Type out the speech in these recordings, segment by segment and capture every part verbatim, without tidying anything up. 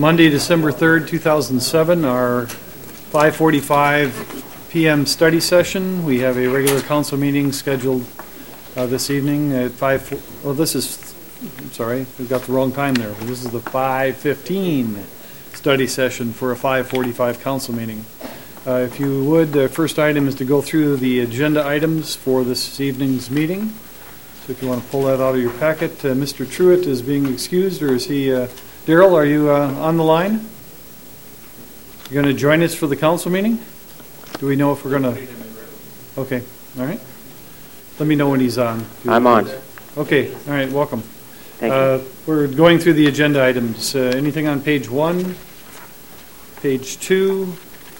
Monday, December third, two thousand seven, our five forty-five p m study session. We have a regular council meeting scheduled uh, this evening at five. Well, this is, I'm sorry, we got the wrong time there. This is the five fifteen study session for a five forty-five council meeting. Uh, if you would, the first item is to go through the agenda items for this evening's meeting. So if you want to pull that out of your packet, uh, Mister Truitt is being excused, or is he? Uh, Daryl, are you uh, on the line? You're going to join us for the council meeting? Do we know if we're going to? Okay, all right. Let me know when he's on. I'm on. Okay, all right, welcome. Thank uh, you. We're going through the agenda items. Uh, anything on page one, page two,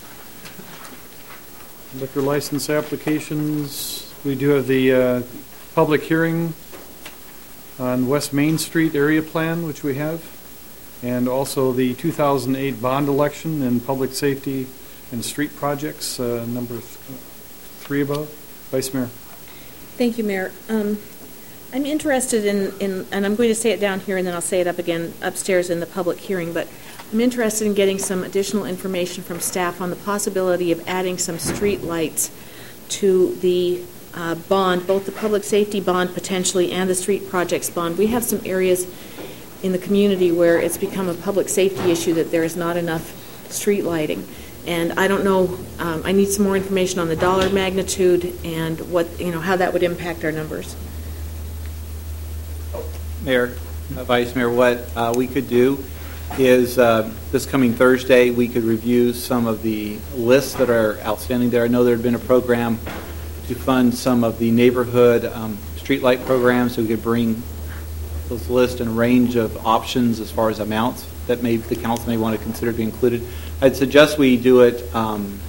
liquor license applications. We do have the uh, public hearing on West Main Street area plan, which we have, and also the two thousand eight bond election and public safety and street projects, uh, number th three above. Vice Mayor. Thank you, Mayor. Um, I'm interested in, in, and I'm going to say it down here and then I'll say it up again upstairs in the public hearing, but I'm interested in getting some additional information from staff on the possibility of adding some street lights to the uh, bond, both the public safety bond potentially and the street projects bond. We have some areas in the community where it's become a public safety issue that there is not enough street lighting. And I don't know, um, I need some more information on the dollar magnitude and what, you know, how that would impact our numbers. Mayor, uh, Vice Mayor, what uh, we could do is uh, this coming Thursday we could review some of the lists that are outstanding there. I know there had been a program to fund some of the neighborhood um, streetlight programs, so we could bring those lists and range of options as far as amounts that may the council may want to consider to be included. I'd suggest we do it um,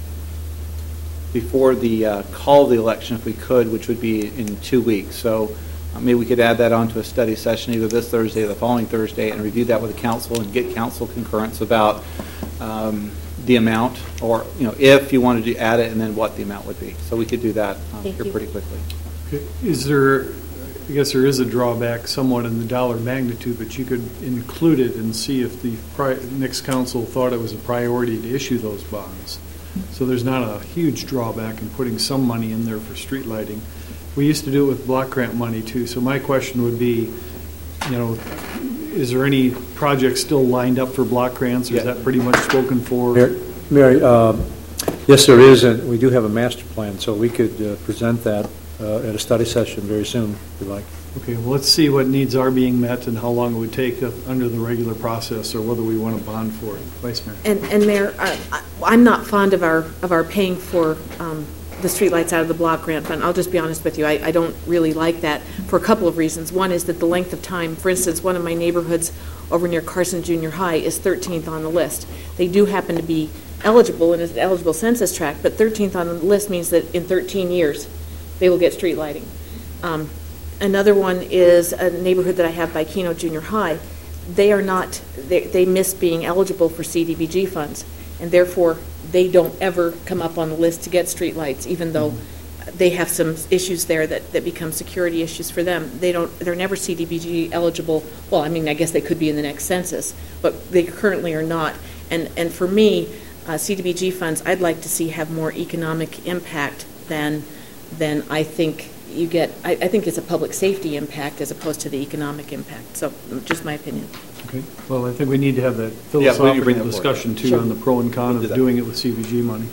before the uh, call of the election if we could, which would be in two weeks. So uh, maybe we could add that onto a study session either this Thursday or the following Thursday and review that with the council and get council concurrence about um, the amount, or you know, if you wanted to add it and then what the amount would be. So we could do that um, here you. pretty quickly. Okay. Is there, I guess there is a drawback somewhat in the dollar magnitude, but you could include it and see if the pri next council thought it was a priority to issue those bonds. So there's not a huge drawback in putting some money in there for street lighting. We used to do it with block grant money too. So my question would be, you know, is there any projects still lined up for block grants, or yeah. is that pretty much spoken for? Mary, Mary uh, yes, there is, and we do have a master plan, so we could uh, present that uh, at a study session very soon, if you like. Okay, well, let's see what needs are being met and how long it would take uh, under the regular process, or whether we want to bond for it. Vice Mayor. And, and Mayor, I, I'm not fond of our of our paying for um, the streetlights out of the block grant fund. I'll just be honest with you. I, I don't really like that for a couple of reasons. One is that the length of time. For instance, one of my neighborhoods over near Carson Junior High is thirteenth on the list. They do happen to be eligible in an eligible census tract, but thirteenth on the list means that in thirteen years they will get street lighting. Um, Another one is a neighborhood that I have by Keno Junior High. They are not, they, they miss being eligible for C D B G funds, and therefore they don't ever come up on the list to get streetlights, even though they have some issues there that, that become security issues for them. They don't, they're never C D B G eligible. Well, I mean, I guess they could be in the next census, but they currently are not. And, and for me, uh, C D B G funds, I'd like to see have more economic impact than, than I think you get. I, I think it's a public safety impact as opposed to the economic impact. So just my opinion. Okay. Well, I think we need to have that philosophical yeah, discussion too, sure, on the pro and con we'll of do doing it with C B G money.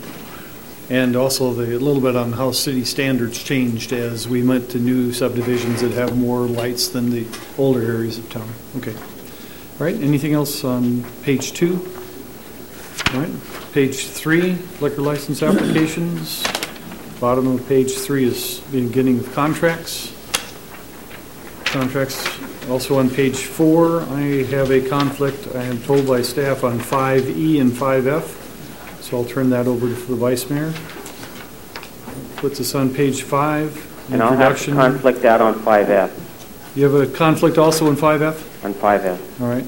And also the, a little bit on how city standards changed as we went to new subdivisions that have more lights than the older areas of town. Okay. All right. Anything else on page two? All right. Page three, liquor license applications. Bottom of page three is the beginning of contracts. Contracts. Also on page four, I have a conflict, I am told by staff, on five E and five F. So I'll turn that over to the Vice Mayor. Puts us on page five. And I'll have a conflict out on five F. You have a conflict also on five F? On five F. All right.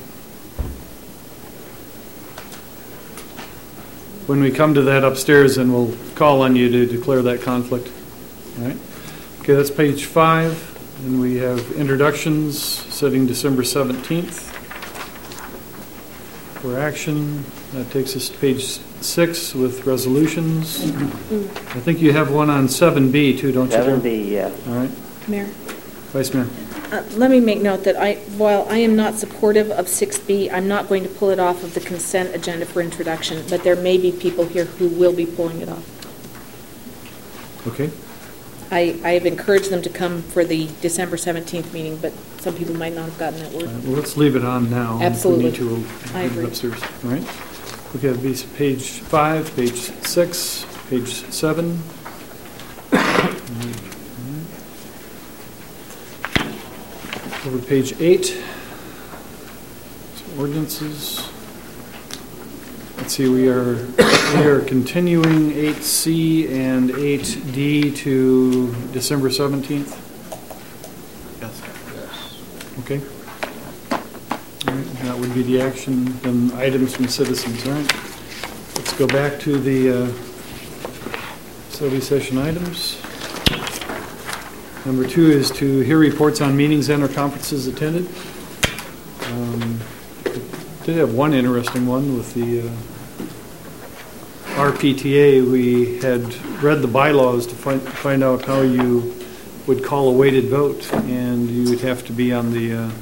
When we come to that upstairs, then we'll call on you to declare that conflict. All right. Okay, that's page five. And we have introductions setting December seventeenth. for action. That takes us to page six with resolutions. I think you have one on seven B too, don't you? seven B, yes. All right. Mayor? Vice Mayor. Uh, Let me make note that I, while I am not supportive of six B, I'm not going to pull it off of the consent agenda for introduction, but there may be people here who will be pulling it off. Okay. I, I have encouraged them to come for the December seventeenth meeting, but some people might not have gotten that All word. right, well, let's leave it on now. Absolutely. If we need to, we'll I leave it agree. upstairs. All right. Okay, it'll be page five, page six, page seven. Over to page eight. Some ordinances. Let's see, we are, we are continuing eight C and eight D to December seventeenth. Yes. Okay. All right, that would be the action, then items from citizens, all right? Let's go back to the uh, study session items. Number two is to hear reports on meetings and or conferences attended. Um, Did have one interesting one with the uh, R P T A. We had read the bylaws to find, find out how you would call a weighted vote, and you would have to be on the, uh,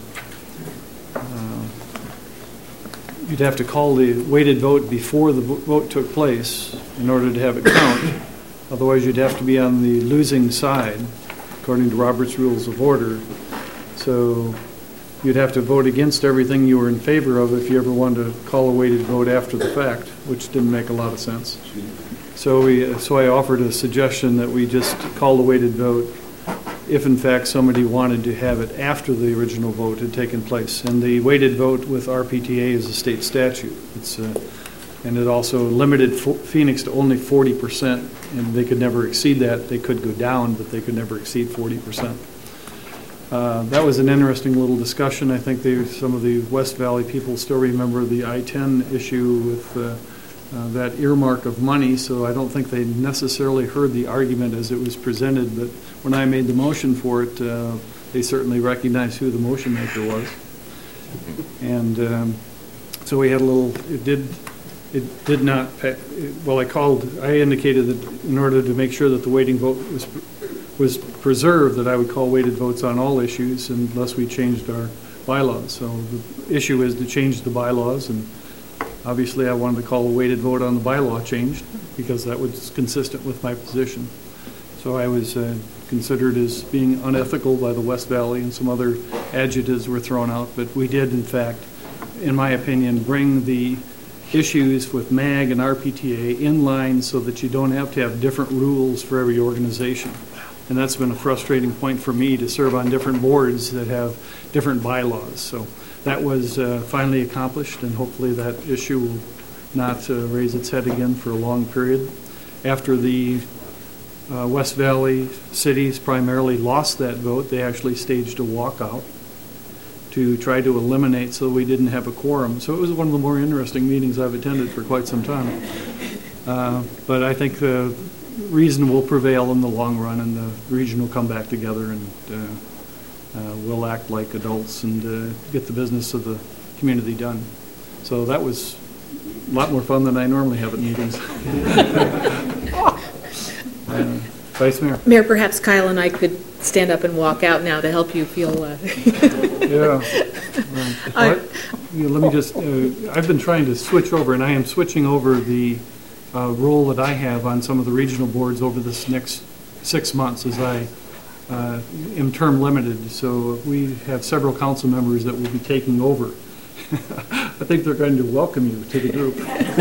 uh, you'd have to call the weighted vote before the vo- vote took place in order to have it count. Otherwise, you'd have to be on the losing side, according to Robert's Rules of Order. So you'd have to vote against everything you were in favor of if you ever wanted to call a weighted vote after the fact, which didn't make a lot of sense. So we, so I offered a suggestion that we just call the weighted vote if in fact somebody wanted to have it after the original vote had taken place. And the weighted vote with R P T A is a state statute. It's uh, and it also limited Pho- Phoenix to only forty percent, and they could never exceed that. They could go down, but they could never exceed forty percent. Uh, that was an interesting little discussion. I think they, some of the West Valley people still remember the I ten issue with uh, uh, that earmark of money, so I don't think they necessarily heard the argument as it was presented, but when I made the motion for it, uh, they certainly recognized who the motion maker was. And um, so we had a little, it did, it did not, pa- well, I called, I indicated that in order to make sure that the weighting vote was was preserved, that I would call weighted votes on all issues unless we changed our bylaws. So the issue is to change the bylaws, and obviously I wanted to call a weighted vote on the bylaw changed because that was consistent with my position. So I was uh, considered as being unethical by the West Valley, and some other adjectives were thrown out, but we did in fact, in my opinion, bring the issues with M A G and R P T A in line so that you don't have to have different rules for every organization. And that's been a frustrating point for me to serve on different boards that have different bylaws. So that was uh, finally accomplished, and hopefully that issue will not uh, raise its head again for a long period. After the uh, West Valley cities primarily lost that vote, they actually staged a walkout to try to eliminate so we didn't have a quorum. So it was one of the more interesting meetings I've attended for quite some time. Uh, but I think the reason will prevail in the long run, and the region will come back together, and uh, uh, we'll act like adults and uh, get the business of the community done. So that was a lot more fun than I normally have at meetings. uh, Vice Mayor. Mayor, perhaps Kyle and I could stand up and walk out now to help you feel... Uh, Yeah. Uh, what- you know, let me just, uh, I've been trying to switch over, and I am switching over the uh, role that I have on some of the regional boards over this next six months as I uh, am term limited. So we have several council members that will be taking over. I think they're going to welcome you to the group.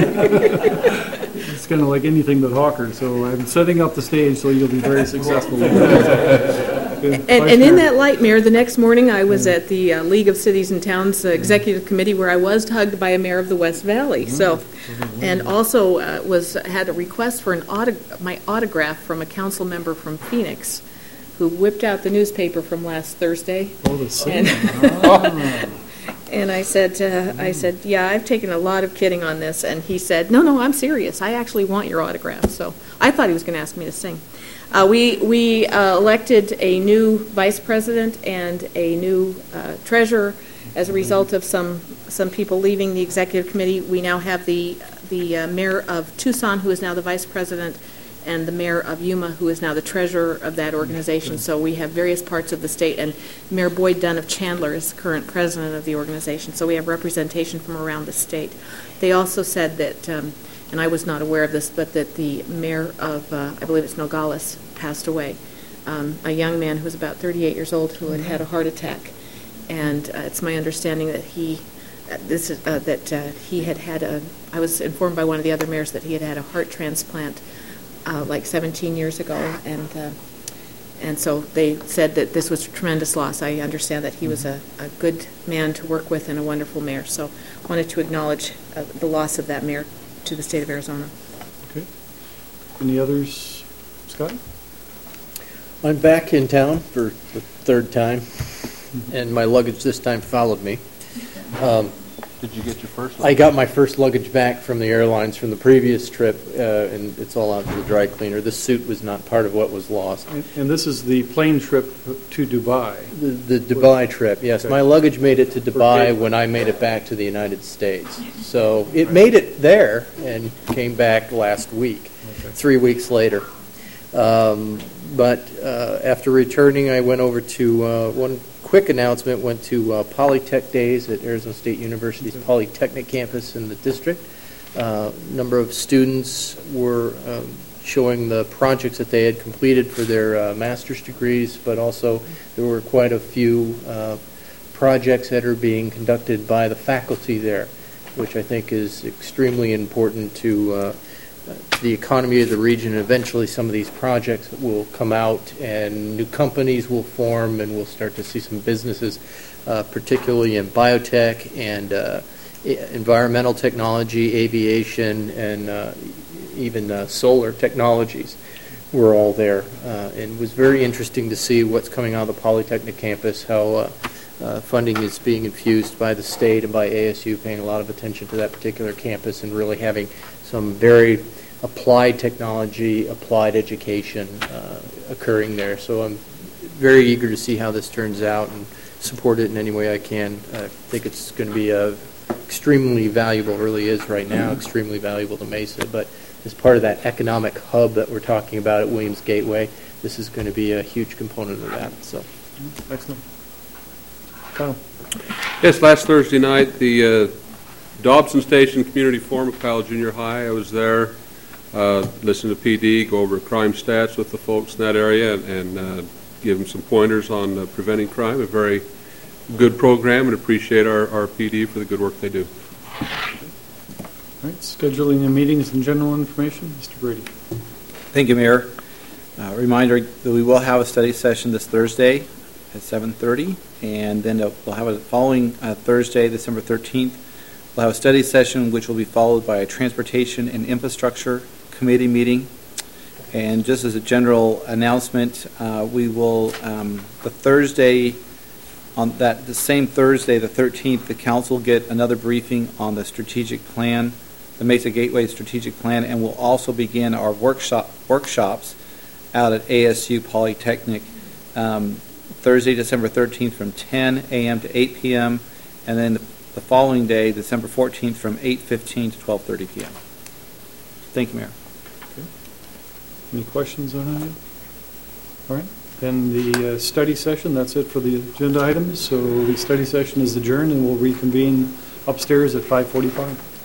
It's kind of like anything but Hawker. So I'm setting up the stage so you'll be very successful. And, and in that light, Mayor, the next morning I was at the uh, League of Cities and Towns uh, Executive Committee where I was hugged by a mayor of the West Valley. So, and also uh, was had a request for an auto, my autograph from a council member from Phoenix, who whipped out the newspaper from last Thursday. Oh, the same. And, and I said, uh, I said, yeah, I've taken a lot of kidding on this, and he said, no, no, I'm serious. I actually want your autograph. So I thought he was going to ask me to sing. Uh, we we uh, elected a new vice president and a new uh, treasurer, as a result of some, some people leaving the executive committee, we now have the, the uh, mayor of Tucson, who is now the vice president, and the mayor of Yuma, who is now the treasurer of that organization. So we have various parts of the state, and Mayor Boyd Dunn of Chandler is the current president of the organization. So we have representation from around the state. They also said that, um, and I was not aware of this, but that the mayor of, uh, I believe it's Nogales, passed away. Um, a young man who was about thirty-eight years old who had had a heart attack. And uh, it's my understanding that he, uh, this is, uh, that uh, he had had a, I was informed by one of the other mayors that he had had a heart transplant Uh, like seventeen years ago, and uh, and so they said that this was a tremendous loss. I understand that he was a, a good man to work with and a wonderful mayor, so wanted to acknowledge uh, the loss of that mayor to the state of Arizona. Okay. Any others? Scott? I'm back in town for the third time, and my luggage this time followed me. Um, Did you get your first one? I got my first luggage back from the airlines from the previous trip, uh, and it's all out to the dry cleaner. This suit was not part of what was lost. And, and this is the plane trip to Dubai. The, the Dubai trip, yes. Okay. My luggage made it to Dubai when I made it back to the United States. So it made it there and came back last week, Okay. three weeks later. Um, but uh, after returning, I went over to uh, one quick announcement, went to uh, Polytech Days at Arizona State University's Polytechnic campus in the district. A uh, number of students were um, showing the projects that they had completed for their uh, master's degrees, but also there were quite a few uh, projects that are being conducted by the faculty there, which I think is extremely important to uh, the economy of the region. Eventually some of these projects will come out and new companies will form, and we'll start to see some businesses, uh, particularly in biotech and uh, environmental technology, aviation, and uh, even uh, solar technologies were all there. Uh, and it was very interesting to see what's coming out of the Polytechnic campus, how uh, uh, funding is being infused by the state and by A S U, paying a lot of attention to that particular campus and really having some very applied technology, applied education uh, occurring there. So I'm very eager to see how this turns out and support it in any way I can. I think it's going to be a extremely valuable, really is right now, extremely valuable to Mesa, but as part of that economic hub that we're talking about at Williams Gateway, this is going to be a huge component of that. So, Excellent. Kyle? Yes, last Thursday night, the uh, Dobson Station Community Forum at Kyle Junior High. I was there, uh, listened to P D, go over crime stats with the folks in that area, and, and uh, give them some pointers on uh, preventing crime. A very good program, and appreciate our, our P D for the good work they do. All right, scheduling and meetings and general information, Mister Brady. Thank you, Mayor. Uh, reminder that we will have a study session this Thursday at seven thirty, and then we'll have a following uh, Thursday, December thirteenth. We'll have a study session which will be followed by a Transportation and Infrastructure Committee meeting. And just as a general announcement, uh, we will, um, the Thursday, on that the same Thursday, the thirteenth, the council will get another briefing on the strategic plan, the Mesa Gateway strategic plan, and we'll also begin our workshop workshops out at A S U Polytechnic um, Thursday, December thirteenth from ten a m to eight p m and then the, the following day, December fourteenth, from eight fifteen to twelve thirty p m Thank you, Mayor. Okay. Any questions on that? All right. Then the uh, study session, that's it for the agenda items. So the study session is adjourned, and we'll reconvene upstairs at five forty-five.